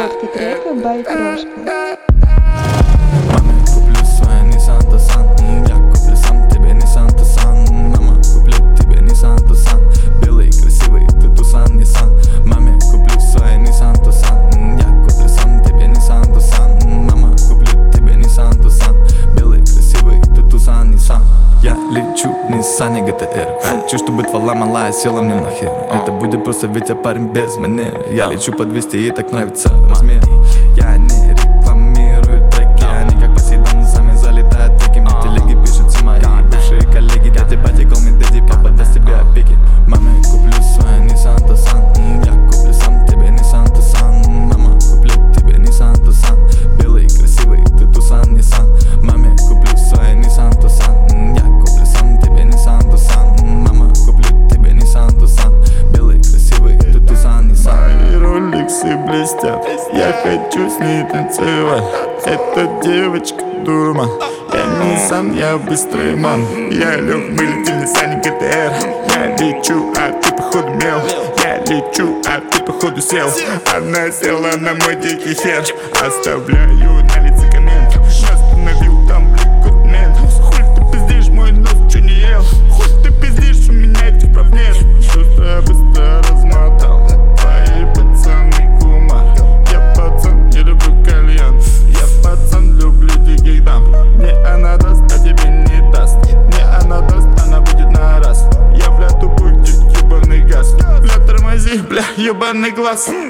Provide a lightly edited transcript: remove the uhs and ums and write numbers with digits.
Подборка треков by Трошка. Маме, куплю свой Nissan Tucson. Я куплю сам тебе Nissan Tucson. Мама, куплю тебе Nissan Tucson. Белый, красивый, ты Tucson, Nissan. Маме, куплю свой Nissan Tucson. Я куплю сам тебе Nissan Tucson. Мама, куплю тебе Nissan Tucson. Белый, красивый, ты Tucson, Nissan. Я лечу в Ниссане GTR. Хочу, чтобы твоя малая села мне нахер. Это будет просто ведь я парень без манер. Я лечу по 200 и так нравится размер. Я не рекламирую треки, они как Посейдон сами залетают треки. Мне в телеге пишут все мои бывшие коллеги. Дядя, батя, call me daddy, папа даст тебе опеки. Маме, куплю свой Nissan Tucson. Я куплю сам тебе Nissan Tucson. Мама, куплю тебе Nissan Tucson. Белый, красивый, ты Tucson, Nissan. Маме, куплю свой Nissan Tucson. Я куплю сам тебе Nissan Tucson. Мама, куплю тебе Nissan Tucson. Белый, красивый, ты Tucson, Nissan. Мои роликсы блестят, я хочу с ней танцевать. Эта девочка дура, я Nissan, я быстрый ман. Я лег, мы летим в Nissan GTR. Я лечу, а ты походу мел. Я лечу, а ты походу сел. Она села на мой дикий хер. Оставляю на лице коммент. Остановил там бликут мент. Хуй ты пиздишь, мой нос чё не ел. Хуй ты пиздишь, у меня этих прав нет. Что-то быстро размотал. Твои пацаны кума. Я пацан, не люблю кальян. Я пацан, люблю диких дам. Мне она даст, а тебе не даст. Мне она даст, она будет на раз. Я, бля, тупой, ебаный газ. Бля, тормози, бля, ебаный глаз.